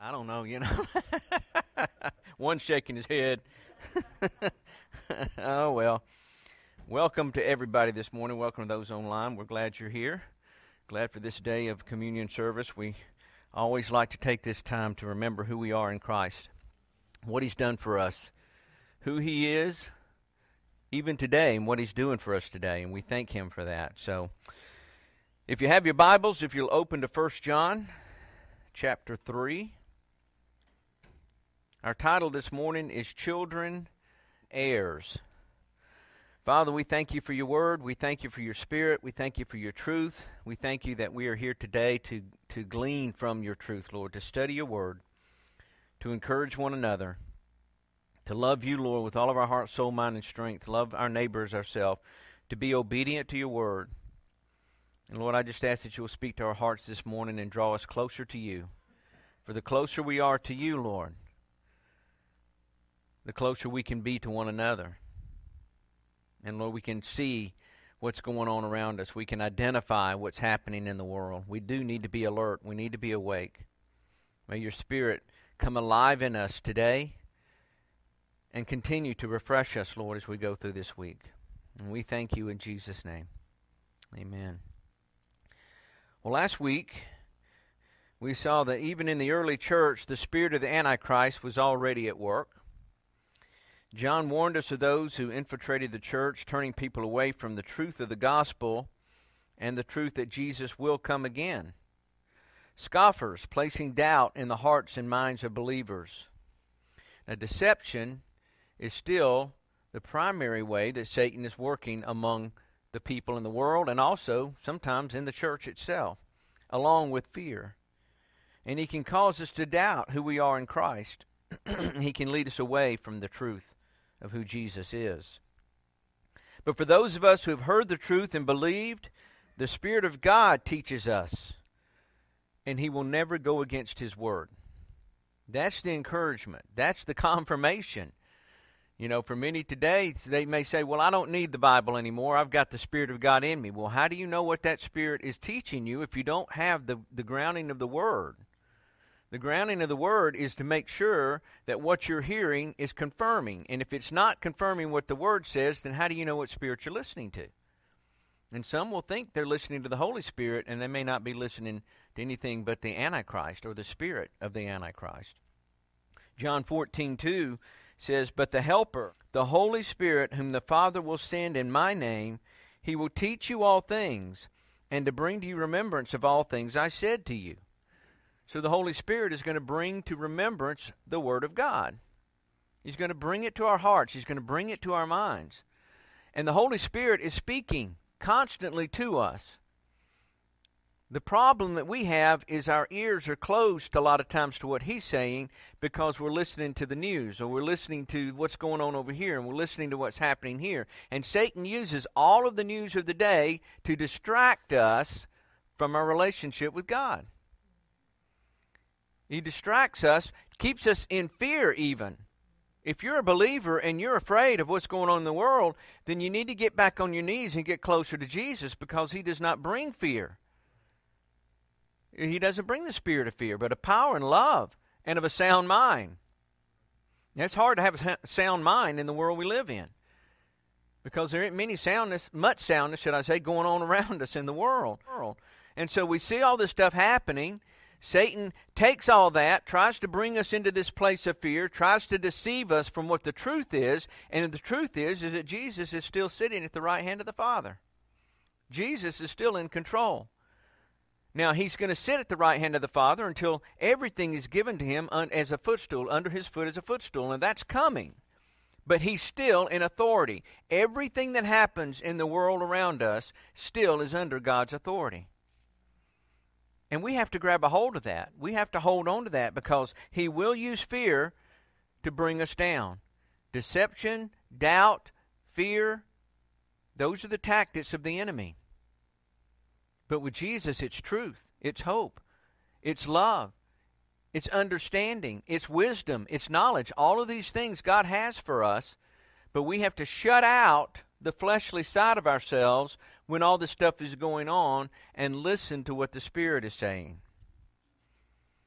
I don't know, One shaking his head. Oh, well. Welcome to everybody this morning. Welcome to those online. We're glad you're here. Glad for this day of communion service. We always like to take this time to remember who we are in Christ, what He's done for us, who He is, even today, and what He's doing for us today, and we thank Him for that. So, if you have your Bibles, if you'll open to 1 John chapter 3. Our title this morning is Children, Heirs. Father, we thank You for Your Word. We thank You for Your Spirit. We thank You for Your truth. We thank You that we are here today to glean from Your truth, Lord, to study Your Word, to encourage one another, to love You, Lord, with all of our heart, soul, mind, and strength, love our neighbors, ourselves, to be obedient to Your Word. And Lord, I just ask that You will speak to our hearts this morning and draw us closer to You. For the closer we are to You, Lord, the closer we can be to one another. And Lord, we can see what's going on around us. We can identify what's happening in the world. We do need to be alert. We need to be awake. May Your Spirit come alive in us today and continue to refresh us, Lord, as we go through this week. And we thank You in Jesus' name. Amen. Well, last week, we saw that even in the early church, the spirit of the Antichrist was already at work. John warned us of those who infiltrated the church, turning people away from the truth of the gospel and the truth that Jesus will come again. Scoffers placing doubt in the hearts and minds of believers. Now, deception is still the primary way that Satan is working among the people in the world and also sometimes in the church itself, along with fear. And he can cause us to doubt who we are in Christ. He can lead us away from the truth of who Jesus is. But for those of us who have heard the truth and believed, the Spirit of God teaches us, and He will never go against His word. That's the encouragement. That's the confirmation. You know, for many today, they may say, well, I don't need the Bible anymore. I've got the Spirit of God in me. Well, how do you know what that Spirit is teaching you if you don't have the grounding of the Word? The grounding of the Word is to make sure that what you're hearing is confirming. And if it's not confirming what the Word says, then how do you know what Spirit you're listening to? And some will think they're listening to the Holy Spirit, and they may not be listening to anything but the Antichrist or the spirit of the Antichrist. John 14:2 says, "But the Helper, the Holy Spirit, whom the Father will send in my name, He will teach you all things, and to bring to you remembrance of all things I said to you." So the Holy Spirit is going to bring to remembrance the Word of God. He's going to bring it to our hearts. He's going to bring it to our minds. And the Holy Spirit is speaking constantly to us. The problem that we have is our ears are closed a lot of times to what He's saying because we're listening to the news or we're listening to what's going on over here and we're listening to what's happening here. And Satan uses all of the news of the day to distract us from our relationship with God. He distracts us, keeps us in fear even. If you're a believer and you're afraid of what's going on in the world, then you need to get back on your knees and get closer to Jesus because He does not bring fear. He doesn't bring the spirit of fear, but of power and love and of a sound mind. Now, it's hard to have a sound mind in the world we live in because there ain't much soundness, should I say, going on around us in the world. And so we see all this stuff happening. Satan takes all that, tries to bring us into this place of fear, tries to deceive us from what the truth is, and the truth is that Jesus is still sitting at the right hand of the Father. Jesus is still in control. Now, He's going to sit at the right hand of the Father until everything is given to Him as a footstool, under His foot as a footstool, and that's coming. But He's still in authority. Everything that happens in the world around us still is under God's authority. And we have to grab a hold of that. We have to hold on to that because He will use fear to bring us down. Deception, doubt, fear, those are the tactics of the enemy. But with Jesus, it's truth, it's hope, it's love, it's understanding, it's wisdom, it's knowledge. All of these things God has for us, but we have to shut out the fleshly side of ourselves when all this stuff is going on and listen to what the Spirit is saying.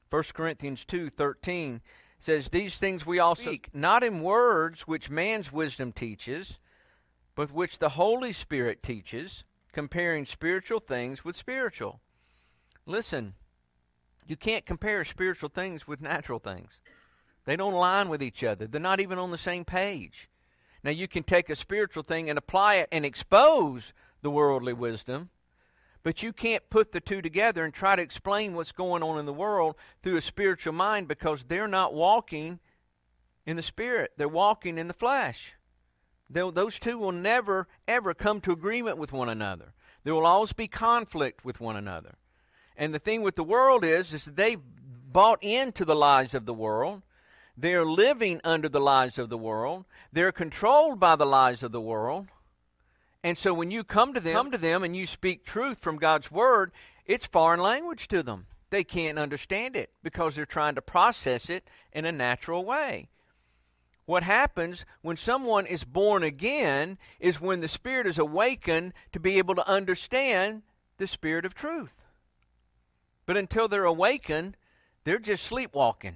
1 Corinthians 2:13 says, "These things we also speak, not in words which man's wisdom teaches, but which the Holy Spirit teaches, comparing spiritual things with spiritual." Listen, you can't compare spiritual things with natural things. They don't align with each other. They're not even on the same page. Now, you can take a spiritual thing and apply it and expose the worldly wisdom, but you can't put the two together and try to explain what's going on in the world through a spiritual mind, because they're not walking in the Spirit. They're walking in the flesh. Those two will never, ever come to agreement with one another. There will always be conflict with one another. And the thing with the world is that they've bought into the lies of the world. They're living under the lies of the world. They're controlled by the lies of the world. And so when you come to them and you speak truth from God's Word, it's foreign language to them. They can't understand it because they're trying to process it in a natural way. What happens when someone is born again is when the Spirit is awakened to be able to understand the Spirit of truth. But until they're awakened, they're just sleepwalking.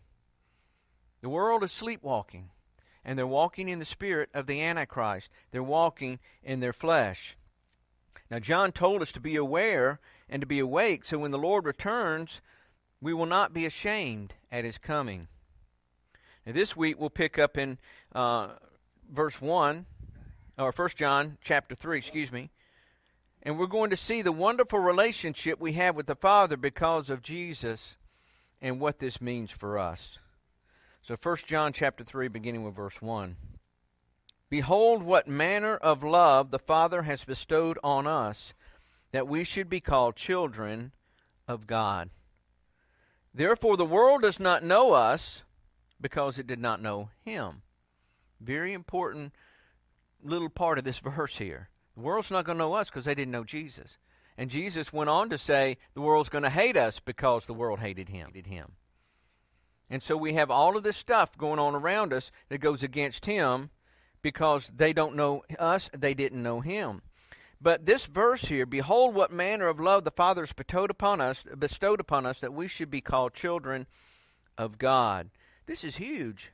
The world is sleepwalking. And they're walking in the spirit of the Antichrist. They're walking in their flesh. Now, John told us to be aware and to be awake, so when the Lord returns, we will not be ashamed at His coming. Now, this week we'll pick up in verse 1, or 1 John chapter 3, and we're going to see the wonderful relationship we have with the Father because of Jesus and what this means for us. So 1 John chapter 3, beginning with verse 1. "Behold, what manner of love the Father has bestowed on us, that we should be called children of God. Therefore the world does not know us, because it did not know Him." Very important little part of this verse here. The world's not going to know us because they didn't know Jesus. And Jesus went on to say the world's going to hate us because the world hated Him. And so we have all of this stuff going on around us that goes against Him because they don't know us, they didn't know Him. But this verse here, "Behold what manner of love the Father has bestowed upon us that we should be called children of God." This is huge.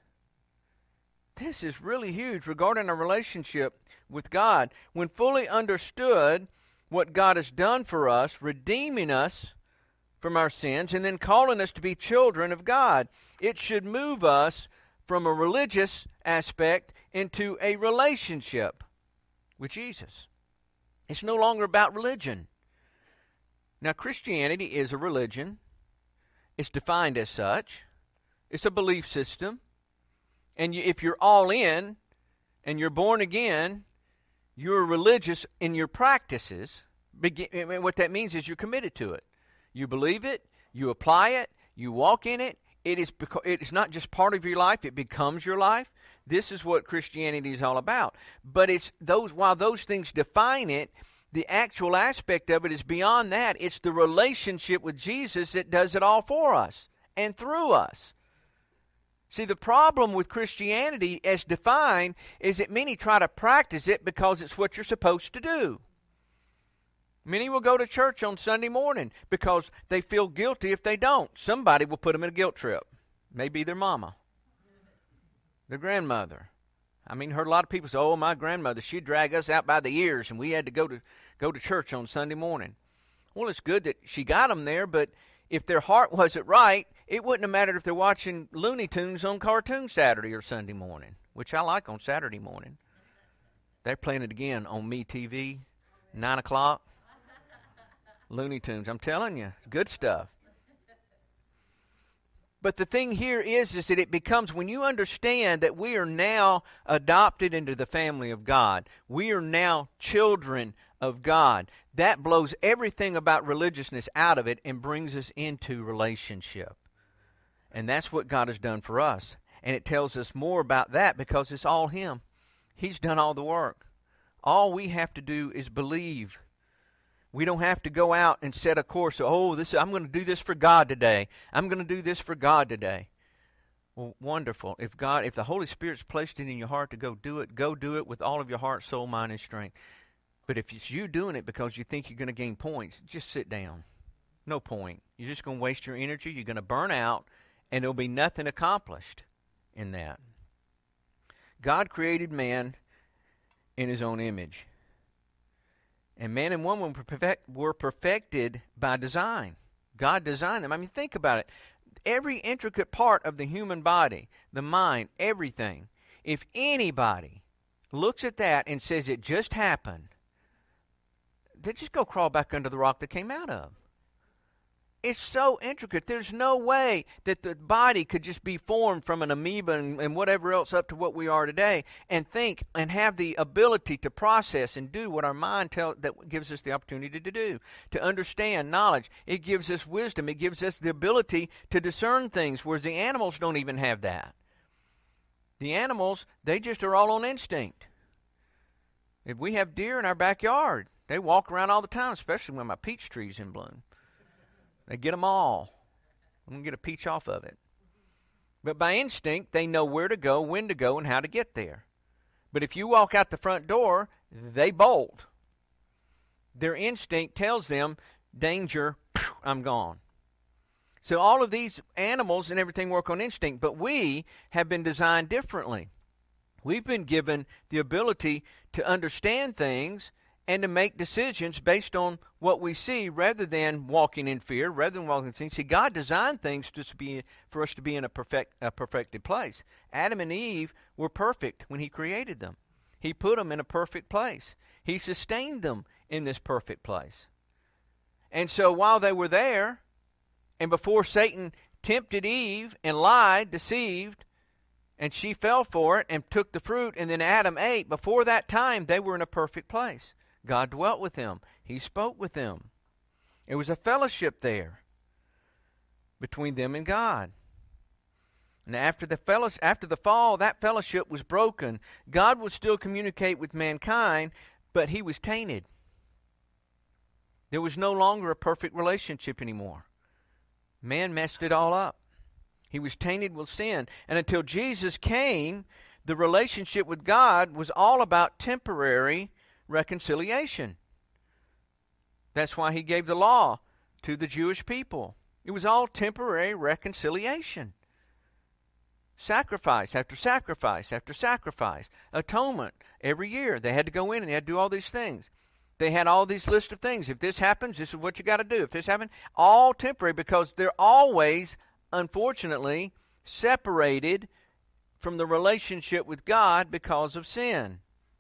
This is really huge regarding our relationship with God. When fully understood what God has done for us, redeeming us from our sins, and then calling us to be children of God, it should move us from a religious aspect into a relationship with Jesus. It's no longer about religion. Now, Christianity is a religion. It's defined as such. It's a belief system. And if you're all in and you're born again, you're religious in your practices. What that means is you're committed to it. You believe it, you apply it, you walk in it. It is not just part of your life, it becomes your life. This is what Christianity is all about. But while those things define it, the actual aspect of it is beyond that. It's the relationship with Jesus that does it all for us and through us. See, the problem with Christianity as defined is that many try to practice it because it's what you're supposed to do. Many will go to church on Sunday morning because they feel guilty if they don't. Somebody will put them in a guilt trip. Maybe their mama, their grandmother. I mean, heard a lot of people say, "Oh, my grandmother, she'd drag us out by the ears, and we had to go to church on Sunday morning." Well, it's good that she got them there, but if their heart wasn't right, it wouldn't have mattered if they're watching Looney Tunes on Cartoon Saturday or Sunday morning, which I like on Saturday morning. They're playing it again on MeTV, 9 o'clock. Looney Tunes, I'm telling you, good stuff. But the thing here is that it becomes, when you understand that we are now adopted into the family of God, we are now children of God, that blows everything about religiousness out of it and brings us into relationship. And that's what God has done for us. And it tells us more about that because it's all Him. He's done all the work. All we have to do is believe. We don't have to go out and set a course. I'm going to do this for God today. I'm going to do this for God today. Well, wonderful. If the Holy Spirit's placed it in your heart to go do it with all of your heart, soul, mind, and strength. But if it's you doing it because you think you're going to gain points, just sit down. No point. You're just going to waste your energy. You're going to burn out, and there'll be nothing accomplished in that. God created man in his own image. And man and woman were perfected by design. God designed them. I mean, think about it. Every intricate part of the human body, the mind, everything. If anybody looks at that and says it just happened, they just go crawl back under the rock that came out of. It's so intricate. There's no way that the body could just be formed from an amoeba and whatever else up to what we are today and think and have the ability to process and do what our mind that gives us the opportunity to do, to understand knowledge. It gives us wisdom. It gives us the ability to discern things, whereas the animals don't even have that. The animals, they just are all on instinct. If we have deer in our backyard, they walk around all the time, especially when my peach tree's in bloom. They get them all. I'm going to get a peach off of it. But by instinct, they know where to go, when to go, and how to get there. But if you walk out the front door, they bolt. Their instinct tells them, danger, I'm gone. So all of these animals and everything work on instinct, but we have been designed differently. We've been given the ability to understand things and to make decisions based on what we see rather than walking in fear, rather than walking in sin. See, God designed things for us to be in a perfected place. Adam and Eve were perfect when he created them. He put them in a perfect place. He sustained them in this perfect place. And so while they were there, and before Satan tempted Eve and lied, deceived, and she fell for it and took the fruit, and then Adam ate, before that time they were in a perfect place. God dwelt with them. He spoke with them. It was a fellowship there between them and God. And after the fall, that fellowship was broken. God would still communicate with mankind, but he was tainted. There was no longer a perfect relationship anymore. Man messed it all up. He was tainted with sin. And until Jesus came, the relationship with God was all about temporary reconciliation. That's why he gave the law to the Jewish people. It was all temporary reconciliation. Sacrifice after sacrifice after sacrifice. Atonement every year. They had to go in and they had to do all these things. They had all these lists of things. If this happens, this is what you got to do. If this happens, all temporary, because they're always, unfortunately, separated from the relationship with God because of sin.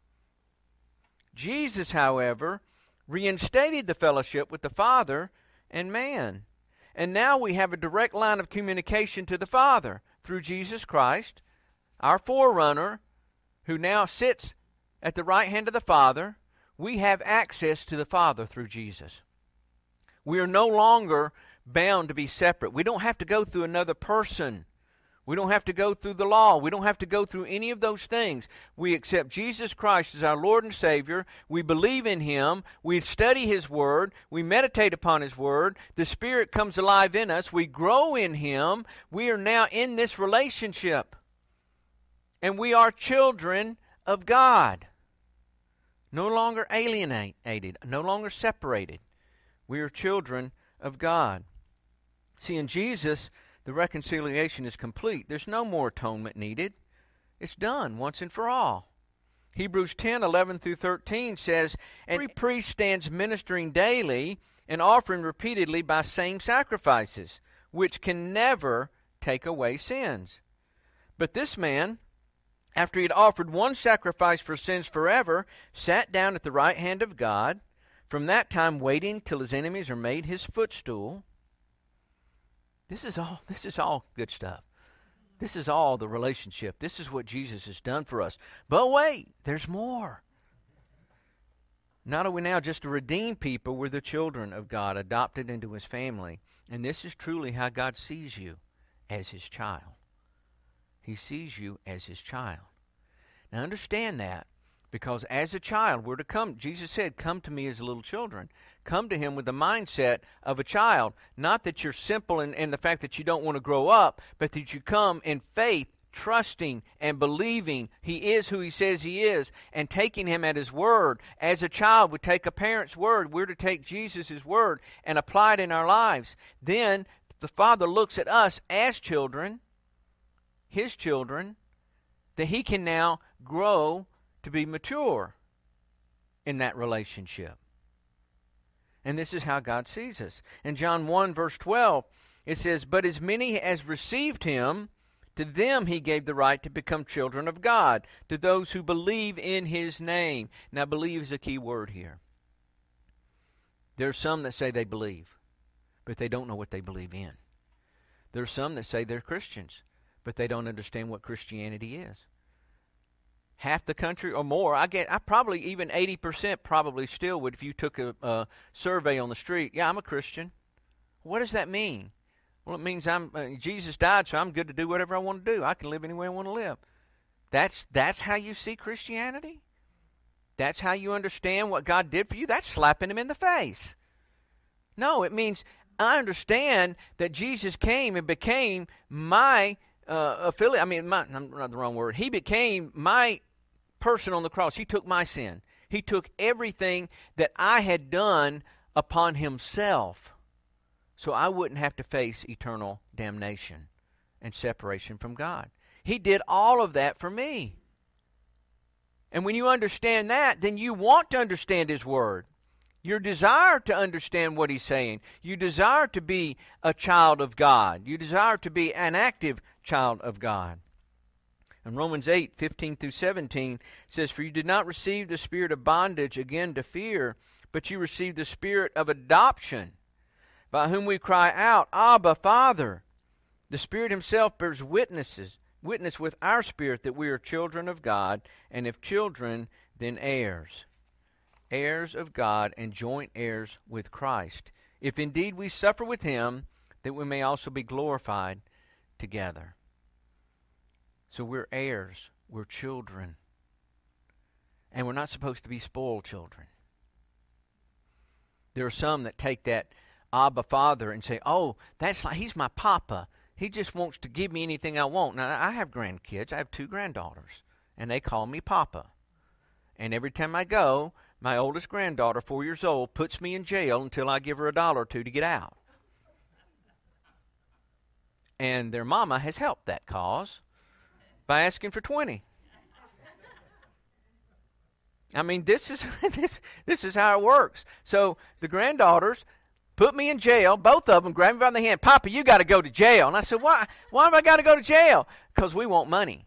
Jesus, however, reinstated the fellowship with the Father and man. And now we have a direct line of communication to the Father through Jesus Christ, our forerunner, who now sits at the right hand of the Father. We have access to the Father through Jesus. We are no longer bound to be separate. We don't have to go through another person. We don't have to go through the law. We don't have to go through any of those things. We accept Jesus Christ as our Lord and Savior. We believe in him. We study his word. We meditate upon his word. The Spirit comes alive in us. We grow in him. We are now in this relationship. And we are children of God. No longer alienated. No longer separated. We are children of God. See, in Jesus, the reconciliation is complete. There's no more atonement needed. It's done once and for all. Hebrews 10:11 through 13 says, "And every priest stands ministering daily and offering repeatedly by same sacrifices, which can never take away sins. But this man, after he had offered one sacrifice for sins forever, sat down at the right hand of God, from that time waiting till his enemies are made his footstool." This is all good stuff. This is all the relationship. This is what Jesus has done for us. But wait, there's more. Not are we now just a redeemed people, we're the children of God, adopted into his family. And this is truly how God sees you, as his child. He sees you as his child. Now understand that, because as a child, we're to come. Jesus said, "Come to me as little children." Come to him with the mindset of a child. Not that you're simple in the fact that you don't want to grow up, but that you come in faith, trusting and believing He is who He says He is, and taking Him at His word. As a child would take a parent's word, we're to take Jesus' word and apply it in our lives. Then the Father looks at us as children, His children, that He can now grow to be mature in that relationship. And this is how God sees us. In John 1, verse 12, it says, "But as many as received Him, to them He gave the right to become children of God, to those who believe in His name." Now, believe is a key word here. There are some that say they believe, but they don't know what they believe in. There are some that say they're Christians, but they don't understand what Christianity is. Half the country or more, I probably even 80% probably still would, if you took a survey on the street, yeah, I'm a Christian. What does that mean? Well, it means Jesus died, so I'm good to do whatever I want to do. I can live any way I want to live. That's how you see Christianity? That's how you understand what God did for you? That's slapping Him in the face. No, it means I understand that Jesus came and became my affiliate. I mean, not the wrong word. He became my person on the cross. He took my sin. He took everything that I had done upon Himself, so I wouldn't have to face eternal damnation and separation from God. He did all of that for me. And when you understand that, then you want to understand His Word. Your desire to understand what He's saying. You desire to be a child of God. You desire to be an active child of God. And Romans 8, 15 through 17 says, "For you did not receive the spirit of bondage again to fear, but you received the spirit of adoption, by whom we cry out, Abba, Father. The Spirit Himself bears witness with our spirit that we are children of God, and if children, then heirs. Heirs of God and joint heirs with Christ, if indeed we suffer with Him, that we may also be glorified together." So we're heirs, we're children, and we're not supposed to be spoiled children. There are some that take that Abba Father and say, "Oh, that's like He's my papa. He just wants to give me anything I want." Now, I have grandkids. I have 2 granddaughters, and they call me Papa. And every time I go, my oldest granddaughter, 4 years old, puts me in jail until I give her $1 or 2 to get out. And their mama has helped that cause by asking for 20. I mean, this is this is how it works. So the granddaughters put me in jail, both of them, grab me by the hand. "Papa, you got to go to jail." And I said, "Why? Why have I got to go to jail?" "Because we want money."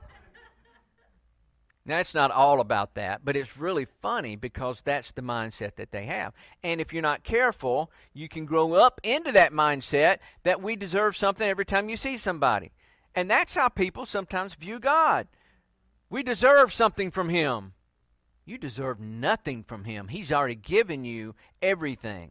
Now, it's not all about that, but it's really funny because that's the mindset that they have. And if you're not careful, you can grow up into that mindset that we deserve something every time you see somebody. And that's how people sometimes view God. We deserve something from Him. You deserve nothing from Him. He's already given you everything.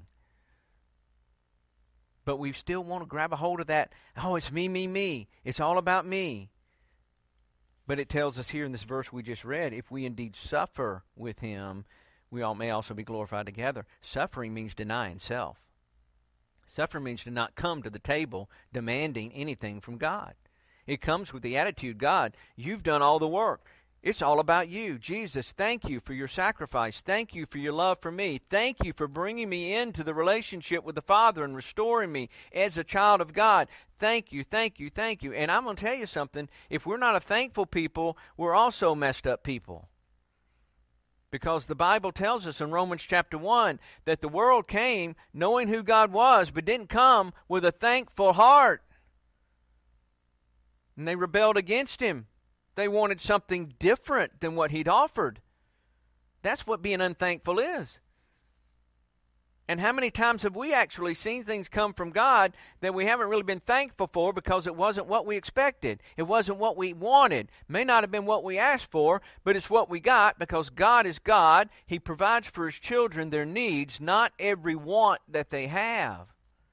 But we still want to grab a hold of that. "Oh, it's me, me, me. It's all about me." But it tells us here in this verse we just read, if we indeed suffer with Him, we all may also be glorified together. Suffering means denying self. Suffering means to not come to the table demanding anything from God. It comes with the attitude, "God, you've done all the work. It's all about you. Jesus, thank you for your sacrifice. Thank you for your love for me. Thank you for bringing me into the relationship with the Father and restoring me as a child of God. Thank you, thank you, thank you." And I'm going to tell you something. If we're not a thankful people, we're also messed up people. Because the Bible tells us in Romans chapter 1 that the world came knowing who God was, but didn't come with a thankful heart. And they rebelled against Him. They wanted something different than what He'd offered. That's what being unthankful is. And how many times have we actually seen things come from God that we haven't really been thankful for because it wasn't what we expected? It wasn't what we wanted. May not have been what we asked for, but it's what we got because God is God. He provides for His children their needs, not every want that they have.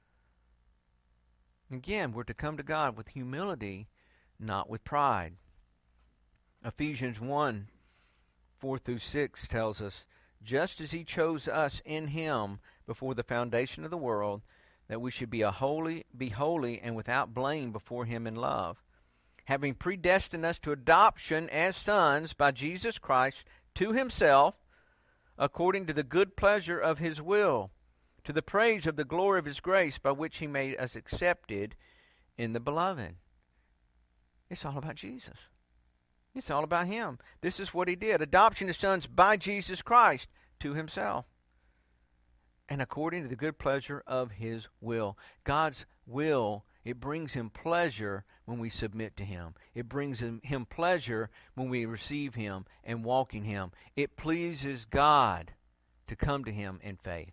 Again, we're to come to God with humility, not with pride. Ephesians 1, 4 through 6 tells us, "Just as He chose us in Him before the foundation of the world, that we should be holy and without blame before Him in love. having predestined us to adoption as sons by Jesus Christ to himself, according to the good pleasure of his will, to the praise of the glory of his grace, by which he made us accepted in the beloved. It's all about Jesus. It's all about him. This is what he did. Adoption as sons by Jesus Christ to himself, and according to the good pleasure of his will. God's will, it brings him pleasure when we submit to him. It brings him pleasure when we receive him and walk in him. It pleases God to come to him in faith.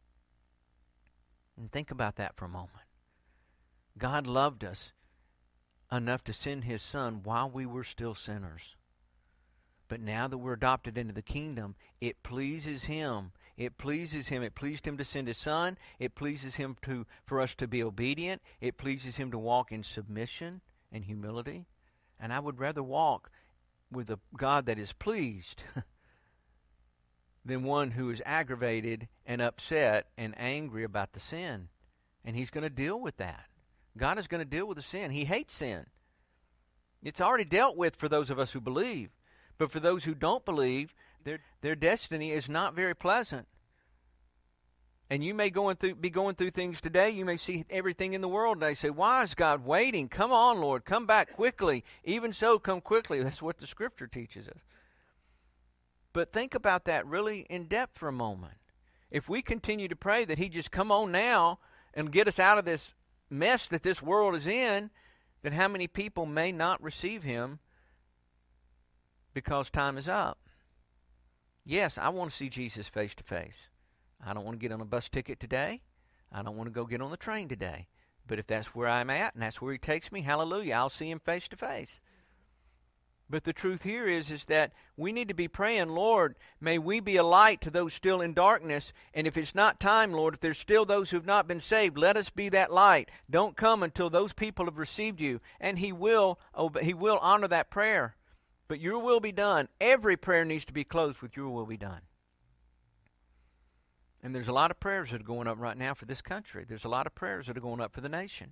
And think about that for a moment. God loved us enough to send his Son while we were still sinners. But now that we're adopted into the kingdom, it pleases him. It pleases him. It pleased him to send his Son. It pleases him for us to be obedient. It pleases him to walk in submission and humility. And I would rather walk with a God that is pleased than one who is aggravated and upset and angry about the sin. And he's going to deal with that. God is going to deal with the sin. He hates sin. It's already dealt with for those of us who believe. But for those who don't believe, their destiny is not very pleasant. And you may be going through things today. You may see everything in the world today. Say, why is God waiting? Come on, Lord. Come back quickly. Even so, come quickly. That's what the Scripture teaches us. But think about that really in depth for a moment. If we continue to pray that he just come on now and get us out of this mess that this world is in, then how many people may not receive him because time is up? Yes, I want to see Jesus face to face. I don't want to get on a bus ticket today. I don't want to go get on the train today. But if that's where I'm at and that's where he takes me, hallelujah, I'll see him face to face. But the truth here is that we need to be praying, Lord, may we be a light to those still in darkness. And if it's not time, Lord, if there's still those who have not been saved, let us be that light. Don't come until those people have received you. And he will honor that prayer. But your will be done. Every prayer needs to be closed with your will be done. And there's a lot of prayers that are going up right now for this country. There's a lot of prayers that are going up for the nation.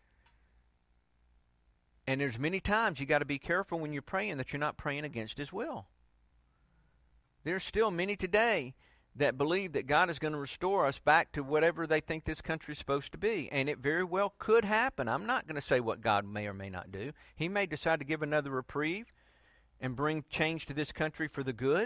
And there's many times you got to be careful when you're praying that you're not praying against his will. There's still many today that believe that God is going to restore us back to whatever they think this country is supposed to be. And it very well could happen. I'm not going to say what God may or may not do. He may decide to give another reprieve and bring change to this country for the good.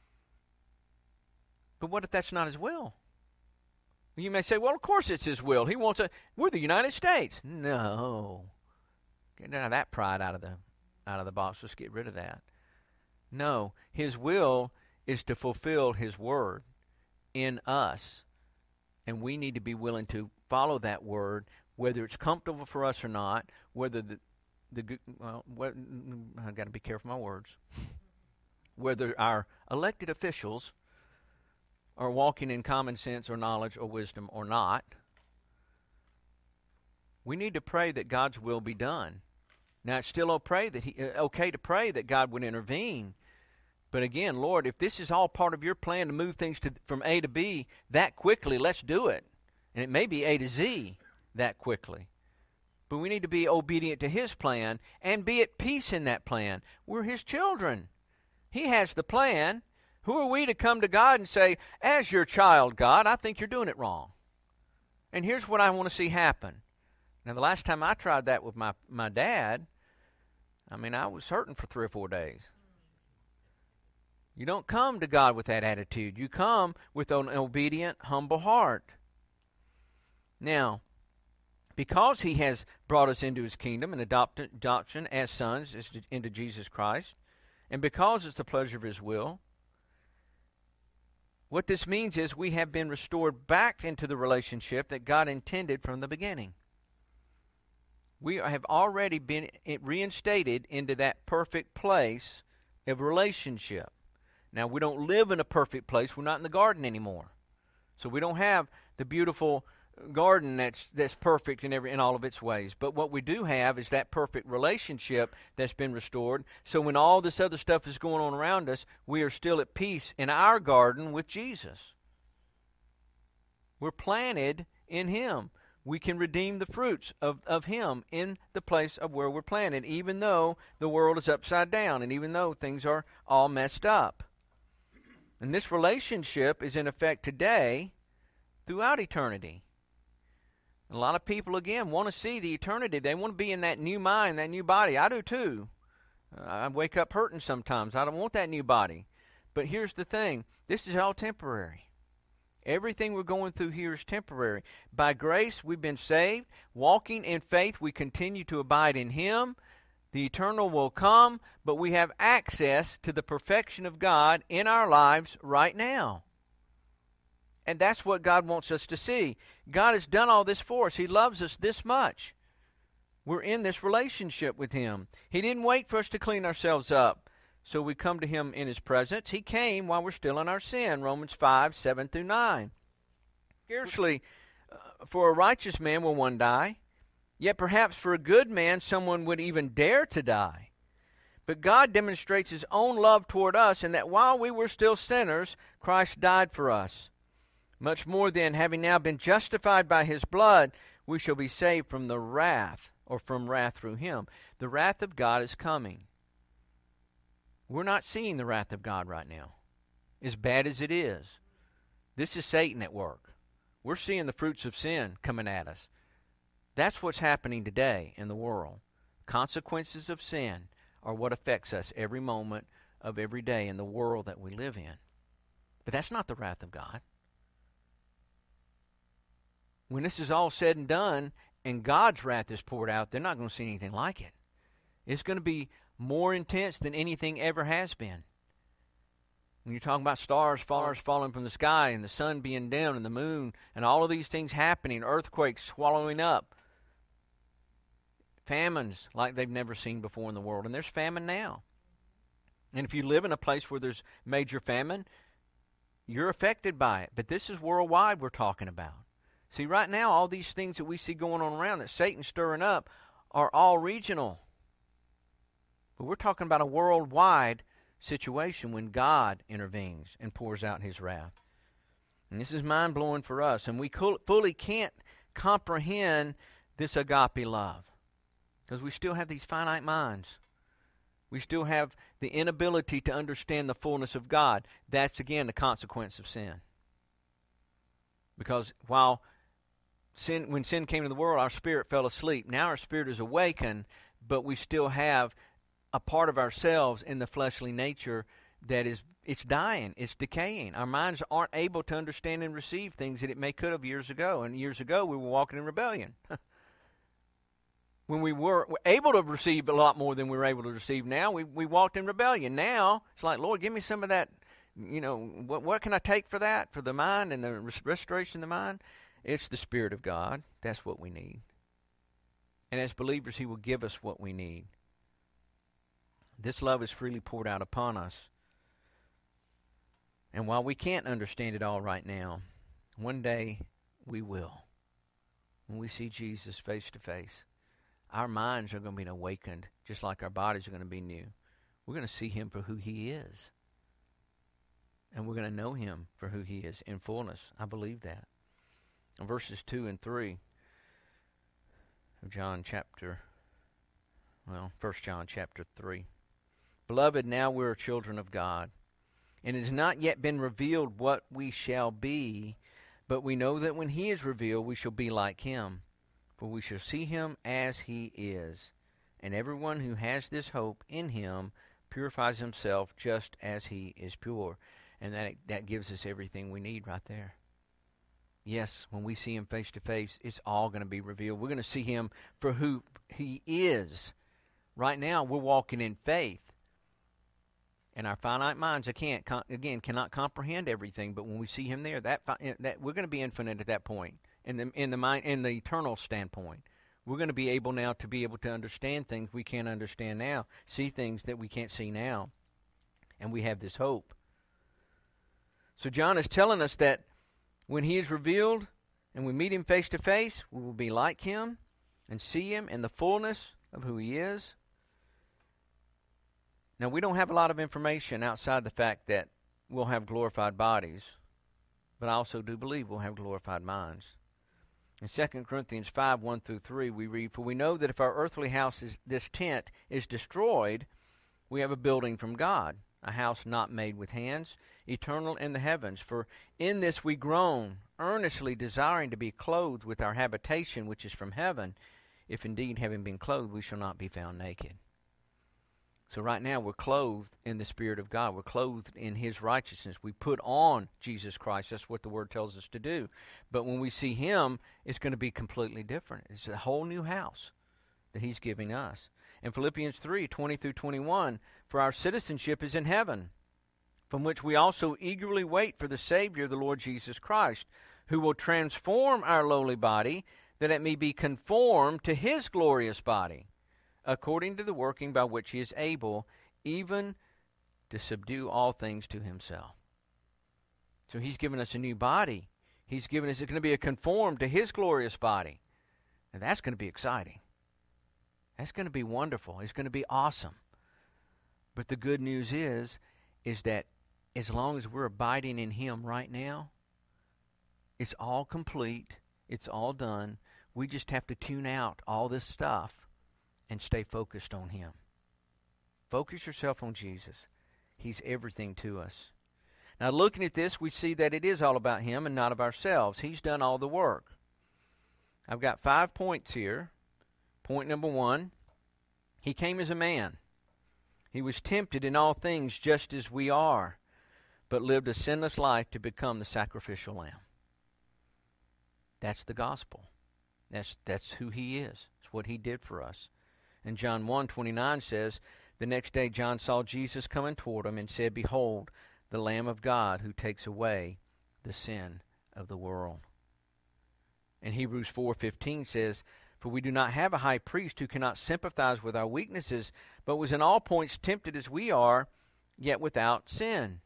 But what if that's not his will? You may say, well, of course it's his will. He wants we're the United States. No. Get that pride out of the box. Let's get rid of that. No, his will is to fulfill his word in us. And we need to be willing to follow that word, whether it's comfortable for us or not, whether I got to be careful with my words. Whether our elected officials are walking in common sense or knowledge or wisdom or not, we need to pray that God's will be done. Now, it's still okay to pray that God would intervene. But again, Lord, if this is all part of your plan to move things from A to B that quickly, let's do it. And it may be A to Z that quickly. But we need to be obedient to his plan and be at peace in that plan. We're his children. He has the plan. Who are we to come to God and say, as your child, God, I think you're doing it wrong. And here's what I want to see happen. Now, the last time I tried that with my dad, I was hurting for 3 or 4 days. You don't come to God with that attitude. You come with an obedient, humble heart. Now, because he has brought us into his kingdom and adoption as sons into Jesus Christ, and because it's the pleasure of his will, what this means is we have been restored back into the relationship that God intended from the beginning. We have already been reinstated into that perfect place of relationship. Now, we don't live in a perfect place. We're not in the garden anymore. So we don't have the beautiful garden that's perfect in all of its ways. But what we do have is that perfect relationship that's been restored. So when all this other stuff is going on around us, we are still at peace in our garden with Jesus. We're planted in him. we can redeem the fruits of Him in the place of where we're planted, even though the world is upside down and even though things are all messed up. And this relationship is in effect today throughout eternity. A lot of people, again, want to see the eternity. They want to be in that new mind, that new body. I do too. I wake up hurting sometimes. I don't want that new body. But here's the thing. This is all temporary. Everything we're going through here is temporary. By grace, we've been saved. Walking in faith, we continue to abide in Him. The eternal will come, but we have access to the perfection of God in our lives right now. And that's what God wants us to see. God has done all this for us. He loves us this much. We're in this relationship with Him. He didn't wait for us to clean ourselves up, so we come to Him in His presence. He came while we're still in our sin, Romans 5, 7 through 9. Scarcely for a righteous man will one die, yet perhaps for a good man someone would even dare to die. But God demonstrates His own love toward us in that while we were still sinners, Christ died for us. Much more then, having now been justified by His blood, we shall be saved from the wrath, or from wrath through Him. The wrath of God is coming. We're not seeing the wrath of God right now, as bad as it is. This is Satan at work. We're seeing the fruits of sin coming at us. That's what's happening today in the world. Consequences of sin are what affects us every moment of every day in the world that we live in. But that's not the wrath of God. When this is all said and done and God's wrath is poured out, they're not going to see anything like it. It's going to be more intense than anything ever has been. When you're talking about stars falling from the sky and the sun being dim and the moon and all of these things happening, earthquakes swallowing up, famines like they've never seen before in the world. And there's famine now. And if you live in a place where there's major famine, you're affected by it. But this is worldwide we're talking about. See, right now, all these things that we see going on around that Satan's stirring up are all regional. But we're talking about a worldwide situation when God intervenes and pours out His wrath. And this is mind-blowing for us. And we fully can't comprehend this agape love because we still have these finite minds. We still have the inability to understand the fullness of God. That's, again, the consequence of sin. Because when sin came into the world, our spirit fell asleep. Now our spirit is awakened, but we still have a part of ourselves in the fleshly nature that it's dying, it's decaying. Our minds aren't able to understand and receive things that it could have years ago. And years ago, we were walking in rebellion. When we were able to receive a lot more than we were able to receive now, we walked in rebellion. Now, it's like, Lord, give me some of that. What can I take for that, for the mind and the restoration of the mind? It's the Spirit of God. That's what we need. And as believers, He will give us what we need. This love is freely poured out upon us. And while we can't understand it all right now, one day we will. When we see Jesus face to face, our minds are going to be awakened, just like our bodies are going to be new. We're going to see Him for who He is. And we're going to know Him for who He is in fullness. I believe that. In verses 2 and 3 of 1 John chapter 3. Beloved, now we are children of God, and it has not yet been revealed what we shall be, but we know that when He is revealed, we shall be like Him, for we shall see Him as He is. And everyone who has this hope in Him purifies himself just as He is pure. And that gives us everything we need right there. Yes, when we see Him face to face, it's all going to be revealed. We're going to see Him for who He is. Right now, we're walking in faith. And our finite minds, cannot comprehend everything. But when we see Him there, that we're going to be infinite at that point. In the eternal standpoint, we're going to be able now to be able to understand things we can't understand now, see things that we can't see now, and we have this hope. So John is telling us that when He is revealed and we meet Him face to face, we will be like Him and see Him in the fullness of who He is. Now, we don't have a lot of information outside the fact that we'll have glorified bodies, but I also do believe we'll have glorified minds. In 2 Corinthians 5, 1 through 3, we read, "For we know that if our earthly house, this tent, is destroyed, we have a building from God, a house not made with hands, eternal in the heavens. For in this we groan, earnestly desiring to be clothed with our habitation which is from heaven, if indeed having been clothed we shall not be found naked." So right now we're clothed in the Spirit of God. We're clothed in His righteousness. We put on Jesus Christ. That's what the Word tells us to do. But when we see Him, it's going to be completely different. It's a whole new house that He's giving us. In Philippians 3, 20 through 21, "For our citizenship is in heaven, from which we also eagerly wait for the Savior, the Lord Jesus Christ, who will transform our lowly body, that it may be conformed to His glorious body, according to the working by which He is able even to subdue all things to Himself." So He's given us a new body. He's given us, it's going to be conformed to His glorious body. And that's going to be exciting. That's going to be wonderful. It's going to be awesome. But the good news is that as long as we're abiding in Him right now, it's all complete. It's all done. We just have to tune out all this stuff and stay focused on Him. Focus yourself on Jesus. He's everything to us. Now, looking at this, we see that it is all about Him and not of ourselves. He's done all the work. I've got 5 points here. Point number 1, He came as a man. He was tempted in all things just as we are, but lived a sinless life to become the sacrificial lamb. That's the gospel. That's who He is. It's what He did for us. And John 1:29 says, "The next day John saw Jesus coming toward him and said, Behold, the Lamb of God who takes away the sin of the world." And Hebrews 4:15 says, "For we do not have a high priest who cannot sympathize with our weaknesses, but was in all points tempted as we are, yet without sin."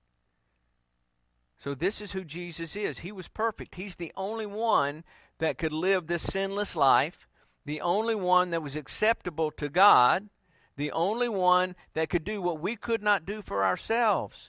So this is who Jesus is. He was perfect. He's the only one that could live this sinless life, the only one that was acceptable to God, the only one that could do what we could not do for ourselves.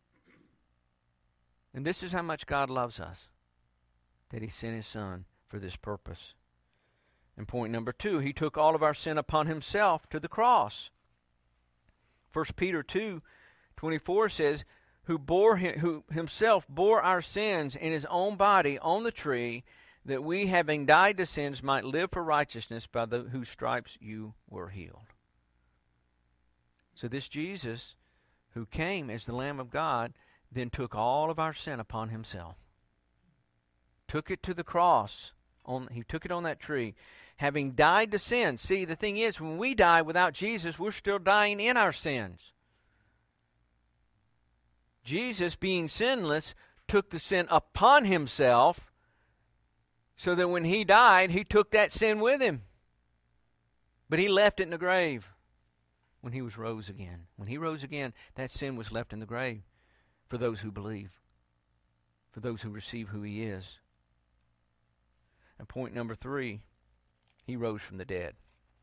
And this is how much God loves us, that He sent His Son for this purpose. And point number 2, He took all of our sin upon Himself to the cross. 1 Peter 2:24 says, who Himself bore our sins in His own body on the tree, that we, having died to sins, might live for righteousness, by whose stripes you were healed. So this Jesus, who came as the Lamb of God, then took all of our sin upon Himself. Took it to the cross. He took it on that tree. Having died to sin. See, the thing is, when we die without Jesus, we're still dying in our sins. Jesus, being sinless, took the sin upon Himself, so that when He died, He took that sin with Him. But He left it in the grave when He rose again. When He rose again, that sin was left in the grave for those who believe, for those who receive who He is. And point number 3, He rose from the dead.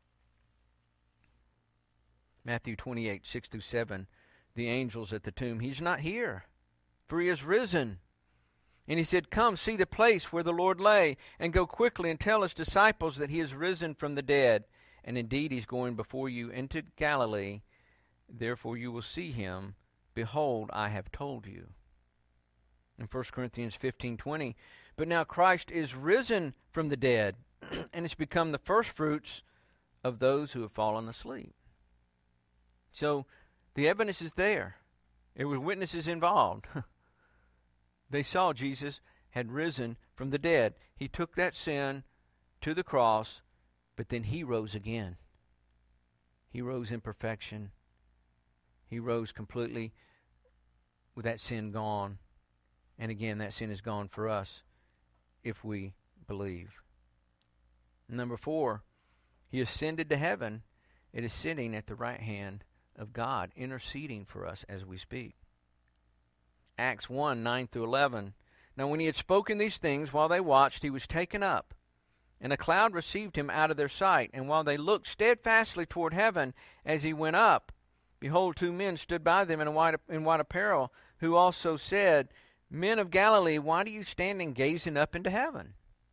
Matthew 28:6-7, the angels at the tomb, "He's not here, for He is risen. And He said, Come, see the place where the Lord lay, and go quickly and tell His disciples that He is risen from the dead. And indeed He's going before you into Galilee. Therefore you will see Him. Behold, I have told you." In 1 Corinthians 15:20, "But now Christ is risen from the dead, and has become the firstfruits of those who have fallen asleep." So the evidence is there. There were witnesses involved. They saw Jesus had risen from the dead. He took that sin to the cross, but then He rose again. He rose in perfection. He rose completely with that sin gone. And again, that sin is gone for us if we believe. Number 4, He ascended to heaven. It is sitting at the right hand of God, interceding for us as we speak. Acts 1:9-11. "Now when He had spoken these things, while they watched, He was taken up, and a cloud received Him out of their sight. And while they looked steadfastly toward heaven as He went up, behold, 2 men stood by them in white apparel, who also said, Men of Galilee, why do you stand gazing up into heaven?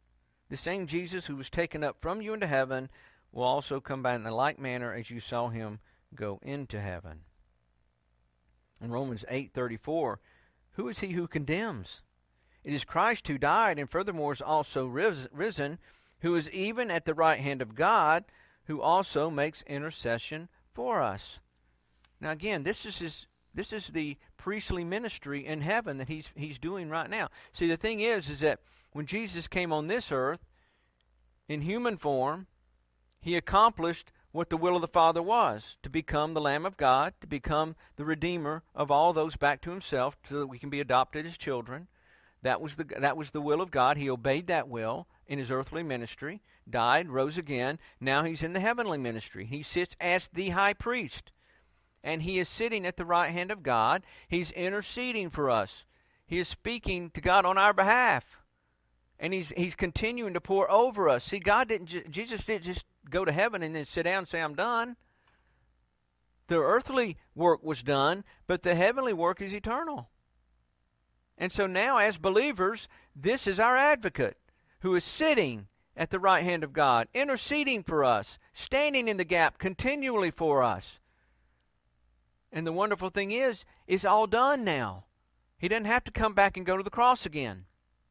The same Jesus who was taken up from you into heaven will also come back in the like manner as you saw him go into heaven. In Romans 8:34, who is he who condemns? It is Christ who died, and furthermore is also risen, who is even at the right hand of God, who also makes intercession for us. Now again, this is the priestly ministry in heaven that he's doing right now. See, the thing is that when Jesus came on this earth in human form, he accomplished what the will of the Father was, to become the Lamb of God, to become the Redeemer of all those back to himself, so that we can be adopted as children. That was the will of God. He obeyed that will in his earthly ministry, died, rose again. Now he's in the heavenly ministry. He sits as the high priest, and he is sitting at the right hand of God. He's interceding for us. He is speaking to God on our behalf, and he's continuing to pour over us. See, Jesus didn't just go to heaven and then sit down and say, I'm done. The earthly work was done, but the heavenly work is eternal. And so now, as believers, this is our advocate who is sitting at the right hand of God, interceding for us, standing in the gap continually for us. And the wonderful thing is, it's all done now. He doesn't have to come back and go to the cross again.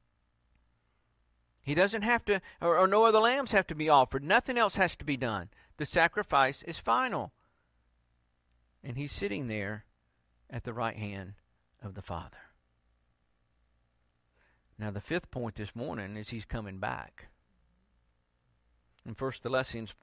He doesn't have to, or no other lambs have to be offered. Nothing else has to be done. The sacrifice is final. And he's sitting there at the right hand of the Father. Now, the fifth point this morning is he's coming back. In 1 Thessalonians,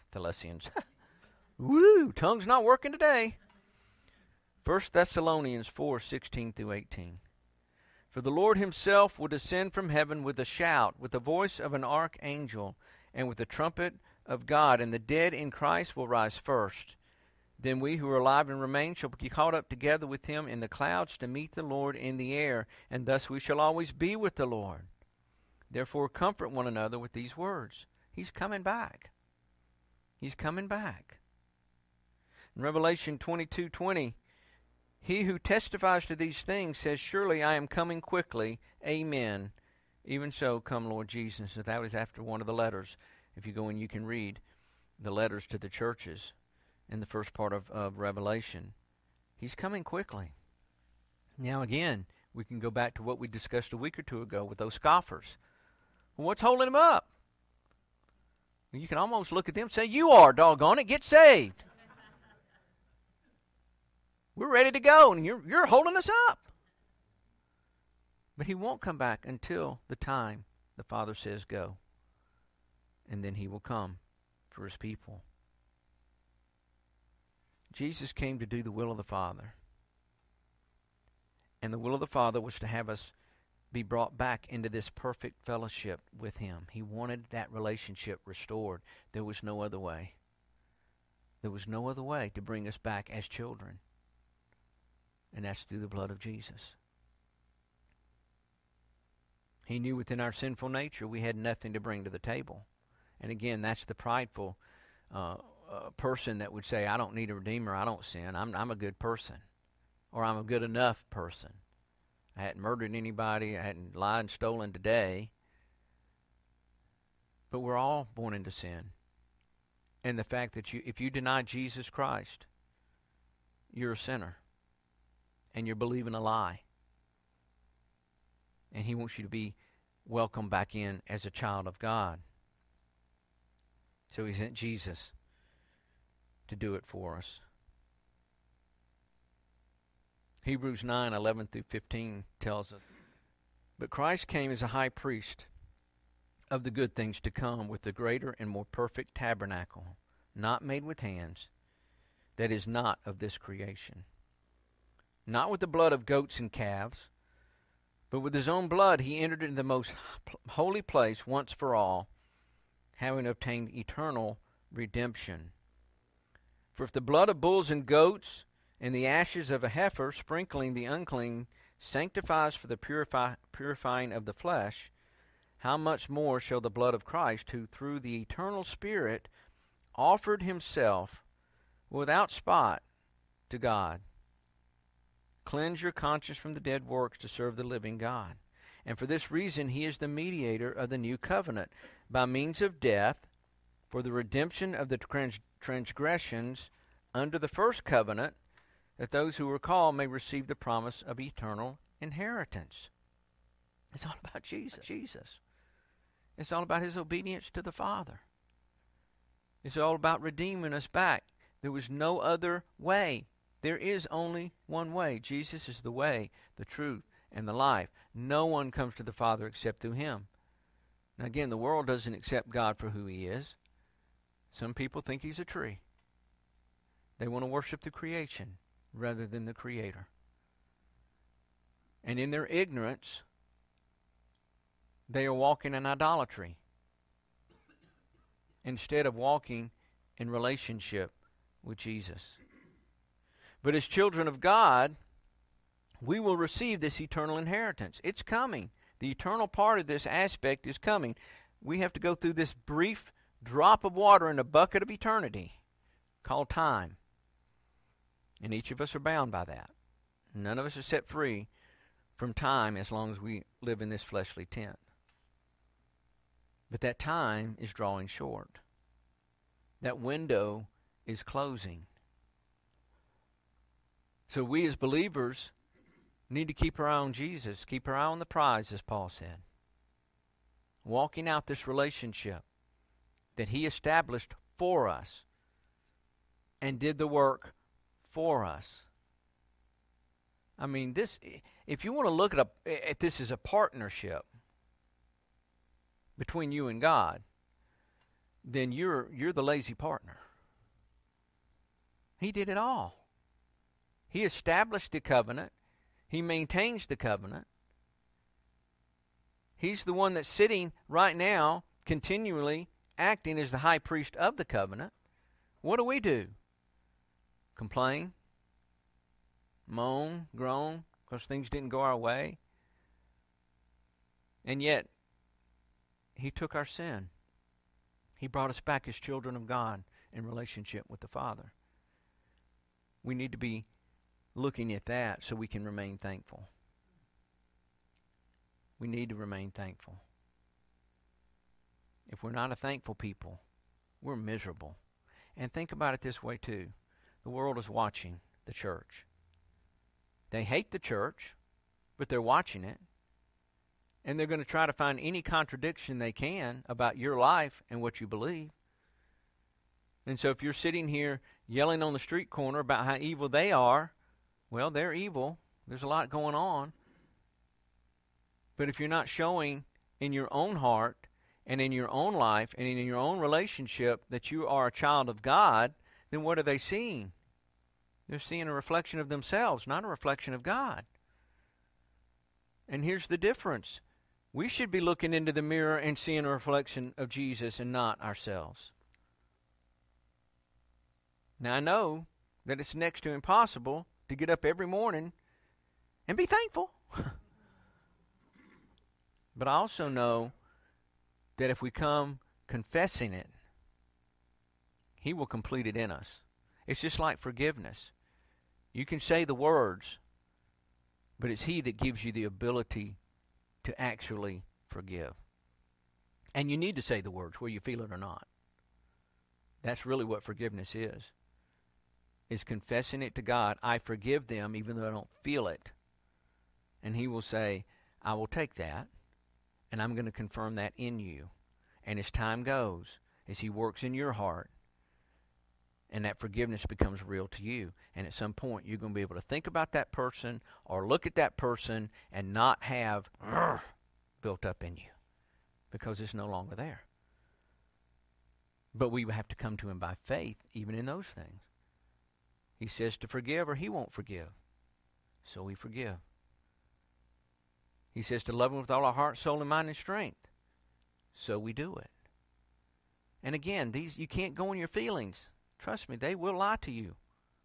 woo, tongue's not working today. 1 Thessalonians 4:16 through 18. For the Lord himself will descend from heaven with a shout, with the voice of an archangel, and with the trumpet of God, and the dead in Christ will rise first. Then we who are alive and remain shall be caught up together with him in the clouds to meet the Lord in the air, and thus we shall always be with the Lord. Therefore comfort one another with these words. He's coming back. He's coming back. In Revelation 22:20, he who testifies to these things says, surely I am coming quickly. Amen. Even so, come Lord Jesus. So that was after one of the letters. If you go and you can read the letters to the churches in the first part of Revelation. He's coming quickly. Now again, we can go back to what we discussed a week or two ago with those scoffers. Well, what's holding him up? You can almost look at them and say, you are, doggone it, get saved. We're ready to go, and you're holding us up. But he won't come back until the time the Father says go. And then he will come for his people. Jesus came to do the will of the Father. And the will of the Father was to have us be brought back into this perfect fellowship with him. He wanted that relationship restored. There was no other way. There was no other way to bring us back as children. And that's through the blood of Jesus. He knew within our sinful nature we had nothing to bring to the table. And again, that's the prideful person that would say, I don't need a redeemer, I don't sin, I'm a good person, or I'm a good enough person. I hadn't murdered anybody, I hadn't lied and stolen today. But we're all born into sin. And the fact that if you deny Jesus Christ, you're a sinner. And you're believing a lie. And he wants you to be welcomed back in as a child of God. So he sent Jesus to do it for us. Hebrews 9:11 through 15 tells us, but Christ came as a high priest of the good things to come with the greater and more perfect tabernacle, not made with hands, that is not of this creation. Not with the blood of goats and calves, but with his own blood he entered into the most holy place once for all, having obtained eternal redemption. For if the blood of bulls and goats and the ashes of a heifer sprinkling the unclean sanctifies for the purifying of the flesh, how much more shall the blood of Christ, who through the eternal Spirit offered himself without spot to God, cleanse your conscience from the dead works to serve the living God. And for this reason, he is the mediator of the new covenant, by means of death, for the redemption of the transgressions under the first covenant, that those who are called may receive the promise of eternal inheritance. It's all about Jesus. It's all about his obedience to the Father. It's all about redeeming us back. There was no other way. There is only one way. Jesus is the way, the truth, and the life. No one comes to the Father except through him. Now again, the world doesn't accept God for who he is. Some people think he's a tree. They want to worship the creation rather than the Creator. And in their ignorance, they are walking in idolatry instead of walking in relationship with Jesus. But as children of God, we will receive this eternal inheritance. It's coming. The eternal part of this aspect is coming. We have to go through this brief drop of water in a bucket of eternity called time. And each of us are bound by that. None of us are set free from time as long as we live in this fleshly tent. But that time is drawing short. That window is closing. So we as believers need to keep our eye on Jesus, keep our eye on the prize, as Paul said. Walking out this relationship that he established for us and did the work for us. I mean, this, if you want to look at this as a partnership between you and God, then you're the lazy partner. He did it all. He established the covenant. He maintains the covenant. He's the one that's sitting right now continually acting as the high priest of the covenant. What do? Complain, moan, groan, because things didn't go our way. And yet, he took our sin. He brought us back as children of God in relationship with the Father. We need to be looking at that so we can remain thankful. We need to remain thankful. If we're not a thankful people, we're miserable. And think about it this way too. The world is watching the church. They hate the church, but they're watching it. And they're going to try to find any contradiction they can about your life and what you believe. And so if you're sitting here yelling on the street corner about how evil they are, well, they're evil. There's a lot going on. But if you're not showing in your own heart and in your own life and in your own relationship that you are a child of God, then what are they seeing? They're seeing a reflection of themselves, not a reflection of God. And here's the difference. We should be looking into the mirror and seeing a reflection of Jesus and not ourselves. Now, I know that it's next to impossible to get up every morning and be thankful. But I also know that if we come confessing it, he will complete it in us. It's just like forgiveness. You can say the words, but it's he that gives you the ability to actually forgive. And you need to say the words whether you feel it or not. That's really what forgiveness is confessing it to God. I forgive them even though I don't feel it. And he will say, I will take that, and I'm going to confirm that in you. And as time goes, as he works in your heart, and that forgiveness becomes real to you. And at some point, you're going to be able to think about that person or look at that person and not have built up in you because it's no longer there. But we have to come to him by faith, even in those things. He says to forgive or he won't forgive. So we forgive. He says to love him with all our heart, soul, and mind and strength. So we do it. And again, you can't go in your feelings. Trust me, they will lie to you.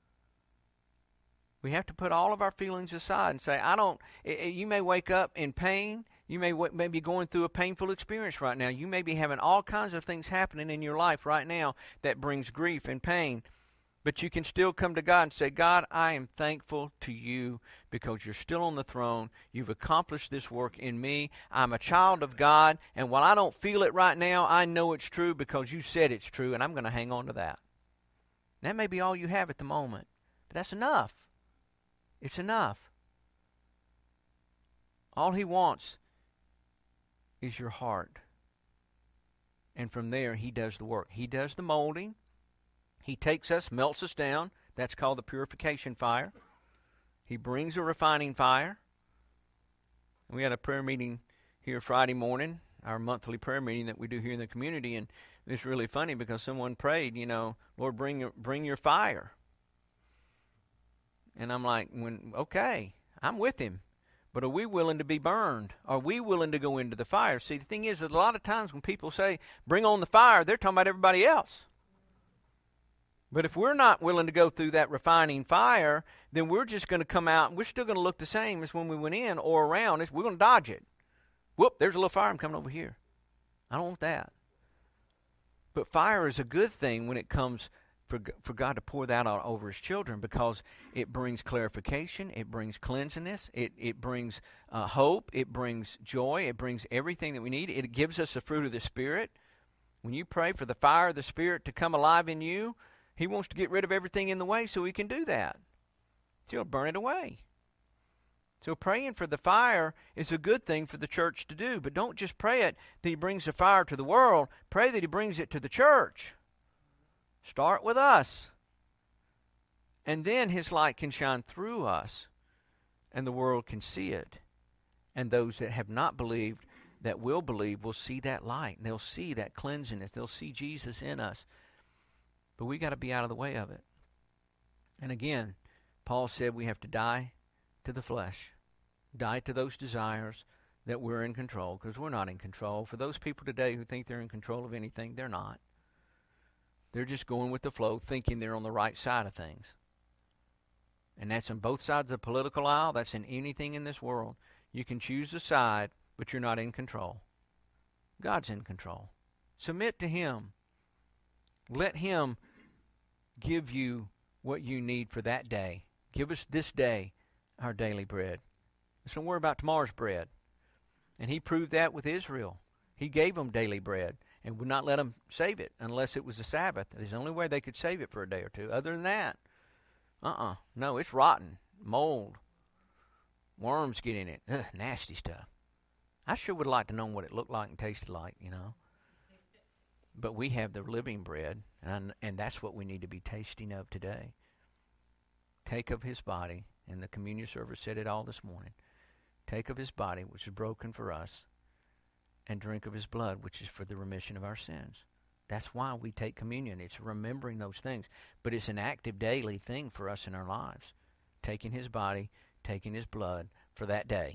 We have to put all of our feelings aside and say, you may wake up in pain. You may be going through a painful experience right now. You may be having all kinds of things happening in your life right now that brings grief and pain. But you can still come to God and say, God, I am thankful to you because you're still on the throne. You've accomplished this work in me. I'm a child of God, and while I don't feel it right now, I know it's true because you said it's true, and I'm going to hang on to that. That may be all you have at the moment, but that's enough. It's enough. All he wants is your heart. And from there, he does the work. He does the molding. He takes us, melts us down. That's called the purification fire. He brings a refining fire. We had a prayer meeting here Friday morning, our monthly prayer meeting that we do here in the community, and it's really funny because someone prayed, Lord, bring your fire. And I'm like, okay, I'm with him. But are we willing to be burned? Are we willing to go into the fire? See, the thing is that a lot of times when people say, bring on the fire, they're talking about everybody else. But if we're not willing to go through that refining fire, then we're just going to come out, and we're still going to look the same as when we went in or around. We're going to dodge it. Whoop, there's a little fire. I'm coming over here. I don't want that. But fire is a good thing when it comes for God to pour that out over his children, because it brings clarification, it brings cleansingness, it brings hope, it brings joy, it brings everything that we need. It gives us the fruit of the Spirit. When you pray for the fire of the Spirit to come alive in you, he wants to get rid of everything in the way so he can do that. So he'll burn it away. So praying for the fire is a good thing for the church to do, but don't just pray it that he brings the fire to the world. Pray that he brings it to the church. Start with us. And then his light can shine through us, and the world can see it. And those that have not believed, that will believe, will see that light. They'll see that cleansingness. They'll see Jesus in us. But we got to be out of the way of it. And again, Paul said we have to die to the flesh. Die to those desires that we're in control, because we're not in control. For those people today who think they're in control of anything, they're not. They're just going with the flow, thinking they're on the right side of things. And that's on both sides of the political aisle. That's in anything in this world. You can choose a side, but you're not in control. God's in control. Submit to him. Let him give you what you need for that day. Give us this day our daily bread. Let's don't worry about tomorrow's bread. And he proved that with Israel. He gave them daily bread and would not let them save it unless it was a Sabbath. It's the only way they could save it for a day or two. Other than that, no, it's rotten. Mold. Worms get in it. Ugh, nasty stuff. I sure would like to know what it looked like and tasted like, But we have the living bread, and that's what we need to be tasting of today. Take of his body, and the communion service said it all this morning. Take of his body, which is broken for us, and drink of his blood, which is for the remission of our sins. That's why we take communion. It's remembering those things. But it's an active daily thing for us in our lives. Taking his body, taking his blood for that day.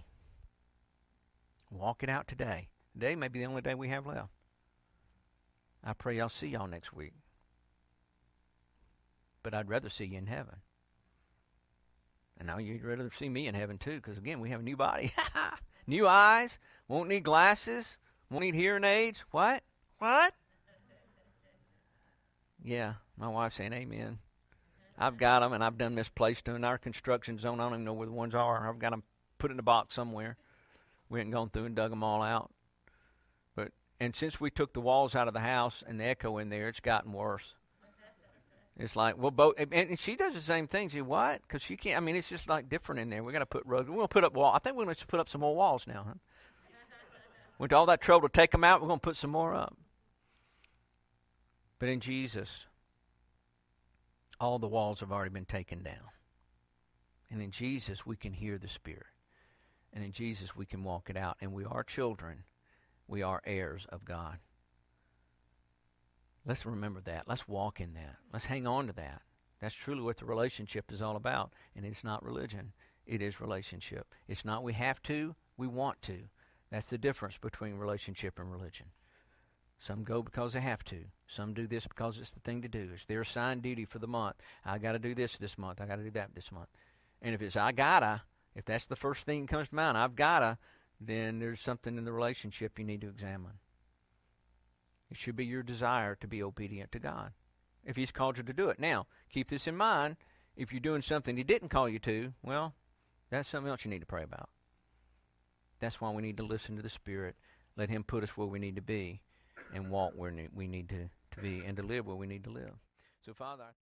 Walk it out today. Today may be the only day we have left. I pray I'll see y'all next week. But I'd rather see you in heaven. And now you'd rather see me in heaven too, because again, we have a new body. New eyes. Won't need glasses. Won't need hearing aids. What? Yeah, my wife's saying amen. I've got them, and I've done misplaced them. In our construction zone, I don't even know where the ones are. I've got them put in a box somewhere. We hadn't gone through and dug them all out. And since we took the walls out of the house and the echo in there, it's gotten worse. It's like, well, both, and she does the same thing. She, what? Because she can't, it's just like different in there. We got to put rugs. We're going to put up walls. I think we're going to put up some more walls now, huh? Went to all that trouble to take them out. We're going to put some more up. But in Jesus, all the walls have already been taken down. And in Jesus, we can hear the Spirit. And in Jesus, we can walk it out. And we are children. We are heirs of God. Let's remember that. Let's walk in that. Let's hang on to that. That's truly what the relationship is all about. And it's not religion. It is relationship. It's not we have to, we want to. That's the difference between relationship and religion. Some go because they have to. Some do this because it's the thing to do. It's their assigned duty for the month. I got to do this month. I got to do that this month. And if it's I gotta, if that's the first thing that comes to mind, I've gotta, then there's something in the relationship you need to examine. It should be your desire to be obedient to God. if He's called you to do it. Now, keep this in mind. If you're doing something He didn't call you to, well, that's something else you need to pray about. That's why we need to listen to the Spirit, let Him put us where we need to be, and walk where we need to be, and to live where we need to live. So, Father,